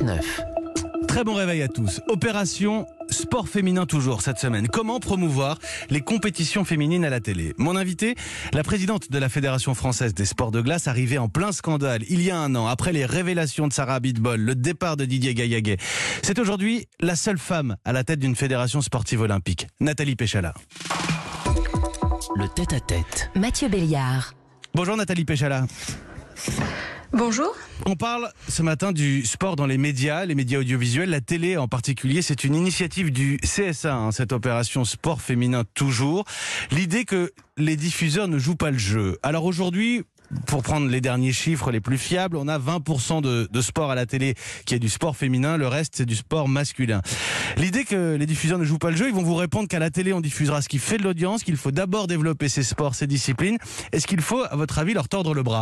9. Très bon réveil à tous. Opération Sport féminin toujours cette semaine. Comment promouvoir les compétitions féminines à la télé? Mon invité, la présidente de la Fédération française des sports de glace, arrivée en plein scandale il y a un an, après les révélations de Sarah Abitbol, le départ de Didier Gaillaguet. C'est aujourd'hui la seule femme à la tête d'une fédération sportive olympique, Nathalie Péchala. Le tête-à-tête. Mathieu Béliard. Bonjour Nathalie Péchala. Bonjour. On parle ce matin du sport dans les médias audiovisuels, la télé en particulier. C'est une initiative du CSA, cette opération sport féminin toujours. L'idée que les diffuseurs ne jouent pas le jeu. Alors aujourd'hui, pour prendre les derniers chiffres les plus fiables, on a 20% de sport à la télé qui est du sport féminin, le reste c'est du sport masculin. L'idée que les diffuseurs ne jouent pas le jeu, ils vont vous répondre qu'à la télé on diffusera ce qui fait de l'audience, qu'il faut d'abord développer ces sports, ces disciplines. Est-ce qu'il faut, à votre avis, leur tordre le bras ?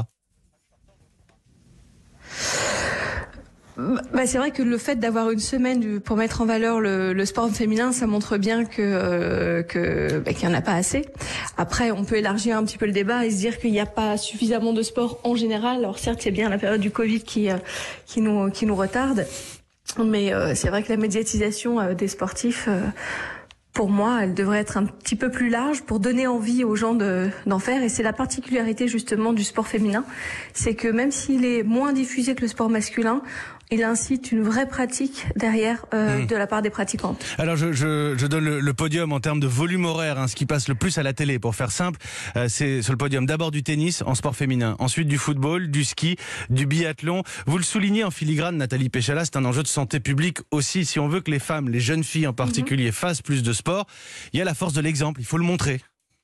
C'est vrai que le fait d'avoir une semaine pour mettre en valeur le sport féminin, ça montre bien qu'il n'y en a pas assez. Après, on peut élargir un petit peu le débat et se dire qu'il n'y a pas suffisamment de sport en général. Alors certes, c'est bien la période du Covid qui nous retarde, mais c'est vrai que la médiatisation des sportifs, pour moi, elle devrait être un petit peu plus large pour donner envie aux gens d'en faire. Et c'est la particularité justement du sport féminin, c'est que même s'il est moins diffusé que le sport masculin, il incite une vraie pratique derrière de la part des pratiquantes. Alors je donne le podium en termes de volume horaire, ce qui passe le plus à la télé. Pour faire simple, c'est sur le podium d'abord du tennis en sport féminin, ensuite du football, du ski, du biathlon. Vous le soulignez en filigrane, Nathalie Péchala, c'est un enjeu de santé publique aussi. Si on veut que les femmes, les jeunes filles en particulier, fassent plus de sport, il y a la force de l'exemple, il faut le montrer.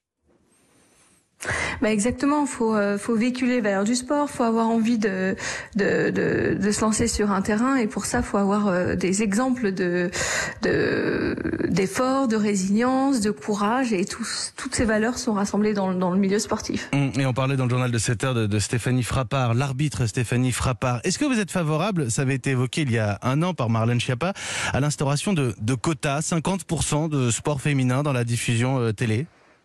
Exactement, faut véhiculer les valeurs du sport, faut avoir envie de se lancer sur un terrain, et pour ça faut avoir des exemples d'efforts, de résilience, de courage, et toutes ces valeurs sont rassemblées dans le milieu sportif. Et on parlait dans le journal de 7 heures de Stéphanie Frappart, l'arbitre Stéphanie Frappart. Est-ce que vous êtes favorable, ça avait été évoqué il y a un an par Marlène Schiappa, à l'instauration de quotas, 50% de sport féminin dans la diffusion télé?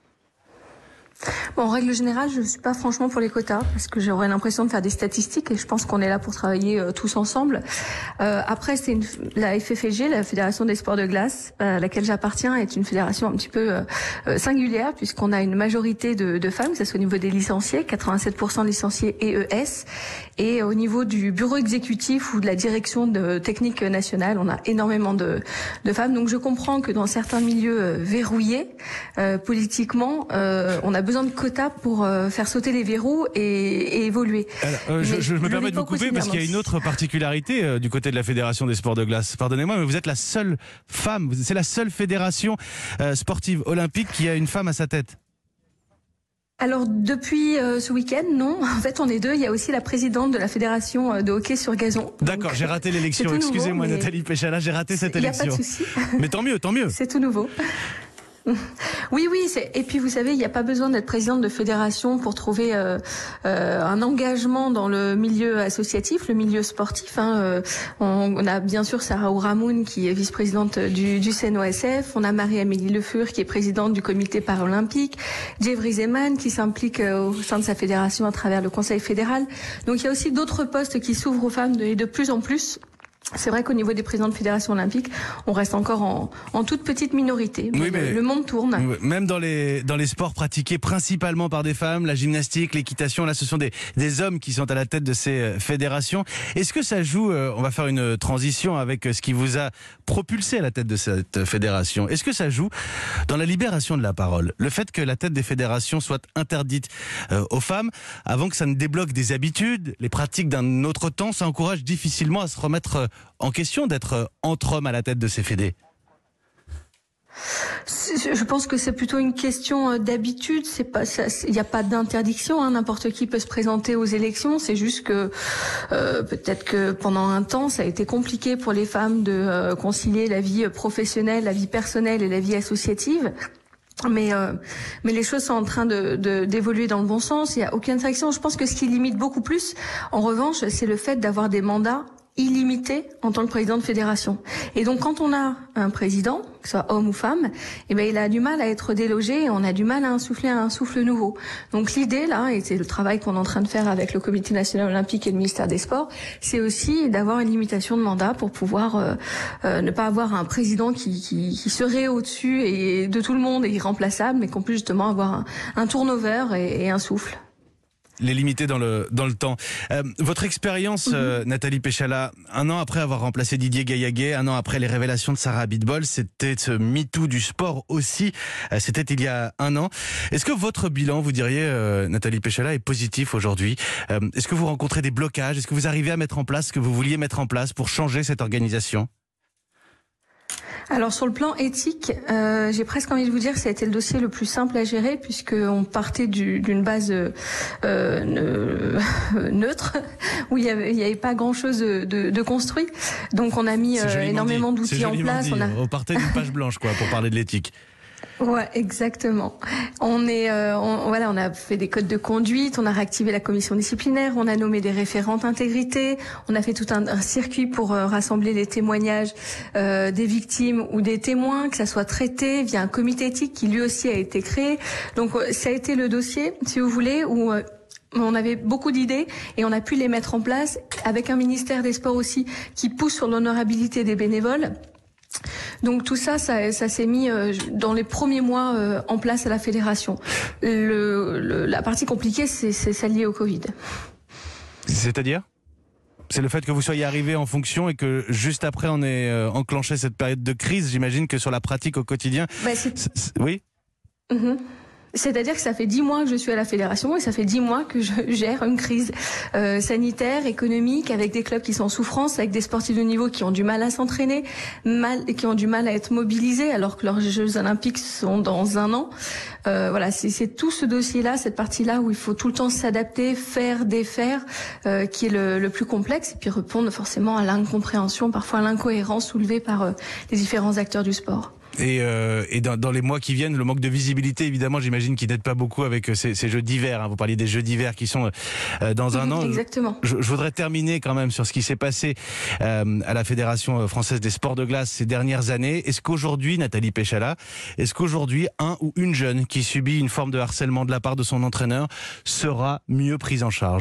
En règle générale, je ne suis pas franchement pour les quotas, parce que j'aurais l'impression de faire des statistiques, et je pense qu'on est là pour travailler tous ensemble. Après, c'est la FFG, la Fédération des sports de glace, à laquelle j'appartiens, est une fédération un petit peu singulière, puisqu'on a une majorité de femmes, que ce soit au niveau des licenciés, 87% de licenciés EES, et au niveau du bureau exécutif ou de la direction technique nationale, on a énormément de femmes. Donc je comprends que dans certains milieux verrouillés politiquement, on a besoin de quotas pour faire sauter les verrous et évoluer. Alors, je me permets de vous couper parce qu'il y a une autre particularité du côté de la Fédération des sports de glace. Pardonnez-moi, mais vous êtes la seule femme, c'est la seule fédération sportive olympique qui a une femme à sa tête. Alors depuis ce week-end, non. En fait, on est deux. Il y a aussi la présidente de la fédération de hockey sur gazon. D'accord, j'ai raté l'élection. Excusez-moi, Nathalie Péchala, j'ai raté cette élection. Il n'y a pas de souci. Mais tant mieux, tant mieux. C'est tout nouveau. Oui, et puis vous savez, il n'y a pas besoin d'être présidente de fédération pour trouver un engagement dans le milieu associatif, le milieu sportif. On a bien sûr Sarah Ouramoun qui est vice-présidente du CNOSF, on a Marie-Amélie Le Fur qui est présidente du comité paralympique, Jeffrey Zeman qui s'implique au sein de sa fédération à travers le Conseil fédéral. Donc il y a aussi d'autres postes qui s'ouvrent aux femmes de plus en plus. C'est vrai qu'au niveau des présidents de fédération olympique, on reste encore en toute petite minorité. Mais, oui, mais le monde tourne. Même dans les sports pratiqués principalement par des femmes, la gymnastique, l'équitation, là ce sont des hommes qui sont à la tête de ces fédérations. Est-ce que ça joue, on va faire une transition avec ce qui vous a propulsé à la tête de cette fédération. Est-ce que ça joue dans la libération de la parole? Le fait que la tête des fédérations soit interdite aux femmes, avant que ça ne débloque des habitudes, les pratiques d'un autre temps, ça encourage difficilement à se remettre en question d'être entre hommes à la tête de ces fédés? Je pense que c'est plutôt une question d'habitude. Il n'y a pas d'interdiction. N'importe qui peut se présenter aux élections. C'est juste que peut-être que pendant un temps, ça a été compliqué pour les femmes de concilier la vie professionnelle, la vie personnelle et la vie associative. Mais les choses sont en train d'évoluer dans le bon sens. Il n'y a aucune infraction. Je pense que ce qui limite beaucoup plus, en revanche, c'est le fait d'avoir des mandats illimité en tant que président de fédération. Et donc quand on a un président, que ce soit homme ou femme, il a du mal à être délogé et on a du mal à insuffler un souffle nouveau. Donc l'idée là, et c'est le travail qu'on est en train de faire avec le Comité national olympique et le ministère des Sports, c'est aussi d'avoir une limitation de mandat pour pouvoir ne pas avoir un président qui serait au-dessus et de tout le monde et irremplaçable, mais qu'on puisse justement avoir un turnover et un souffle. Les limiter dans le temps. Votre expérience, Nathalie Péchala, un an après avoir remplacé Didier Gaillaguet, un an après les révélations de Sarah Abitbol, c'était ce MeToo du sport aussi, c'était il y a un an. Est-ce que votre bilan, vous diriez, Nathalie Péchala, est positif aujourd'hui? Est-ce que vous rencontrez des blocages? Est-ce que vous arrivez à mettre en place ce que vous vouliez mettre en place pour changer cette organisation? Alors sur le plan éthique, j'ai presque envie de vous dire que ça a été le dossier le plus simple à gérer puisqu'on partait d'une base neutre où il y avait pas grand-chose de construit. Donc on a mis énormément d'outils en place. On partait d'une page blanche pour parler de l'éthique. Ouais, exactement. On a fait des codes de conduite, on a réactivé la commission disciplinaire, on a nommé des référentes intégrité, on a fait tout un circuit pour rassembler les témoignages des victimes ou des témoins, que ça soit traité via un comité éthique qui lui aussi a été créé. Donc ça a été le dossier, si vous voulez, où on avait beaucoup d'idées et on a pu les mettre en place avec un ministère des Sports aussi qui pousse sur l'honorabilité des bénévoles. Donc tout ça s'est mis dans les premiers mois en place à la fédération. La partie compliquée, c'est lié au Covid. C'est-à-dire ? C'est le fait que vous soyez arrivé en fonction et que juste après on ait enclenché cette période de crise. J'imagine que sur la pratique au quotidien... Oui. C'est-à-dire que ça fait 10 mois que je suis à la fédération et ça fait 10 mois que je gère une crise sanitaire, économique, avec des clubs qui sont en souffrance, avec des sportifs de niveau qui ont du mal à s'entraîner, qui ont du mal à être mobilisés alors que leurs Jeux Olympiques sont dans un an. C'est tout ce dossier-là, cette partie-là où il faut tout le temps s'adapter, faire, défaire, qui est le plus complexe et puis répondre forcément à l'incompréhension, parfois à l'incohérence soulevée par les différents acteurs du sport. Et dans les mois qui viennent, le manque de visibilité, évidemment, j'imagine qu'il n'aide pas beaucoup avec ces Jeux d'hiver. Vous parliez des Jeux d'hiver qui sont dans un an. Exactement. Je voudrais terminer quand même sur ce qui s'est passé à la Fédération française des sports de glace ces dernières années. Est-ce qu'aujourd'hui, Nathalie Péchala, un ou une jeune qui subit une forme de harcèlement de la part de son entraîneur sera mieux prise en charge ?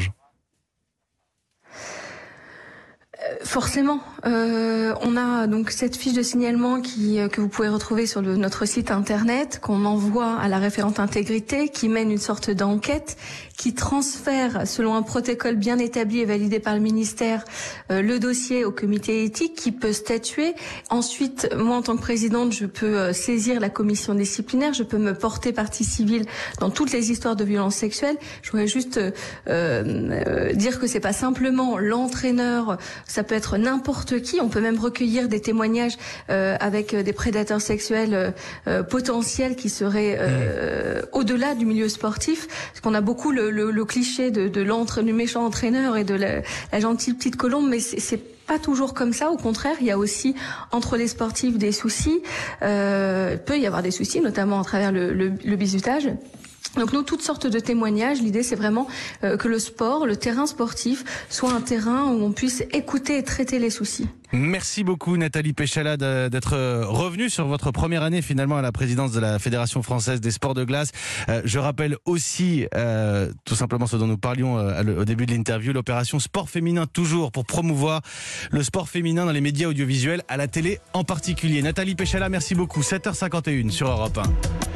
Forcément, on a donc cette fiche de signalement que vous pouvez retrouver sur notre site internet, qu'on envoie à la référente intégrité, qui mène une sorte d'enquête, qui transfère selon un protocole bien établi et validé par le ministère le dossier au comité éthique, qui peut statuer. Ensuite, moi en tant que présidente, je peux saisir la commission disciplinaire, je peux me porter partie civile dans toutes les histoires de violences sexuelles. Je voudrais juste dire que c'est pas simplement l'entraîneur. Ça peut être n'importe qui. On peut même recueillir des témoignages avec des prédateurs sexuels potentiels qui seraient au-delà du milieu sportif. Parce qu'on a beaucoup le cliché du méchant entraîneur et de la gentille petite colombe, mais c'est pas toujours comme ça. Au contraire, il y a aussi entre les sportifs des soucis. Il peut y avoir des soucis, notamment à travers le bizutage. Donc nous, toutes sortes de témoignages. L'idée, c'est vraiment que le sport, le terrain sportif, soit un terrain où on puisse écouter et traiter les soucis. Merci beaucoup Nathalie Péchala d'être revenue sur votre première année finalement à la présidence de la Fédération française des sports de glace. Je rappelle aussi tout simplement ce dont nous parlions au début de l'interview, l'opération Sport Féminin Toujours, pour promouvoir le sport féminin dans les médias audiovisuels, à la télé en particulier. Nathalie Péchala, merci beaucoup. 7h51 sur Europe 1.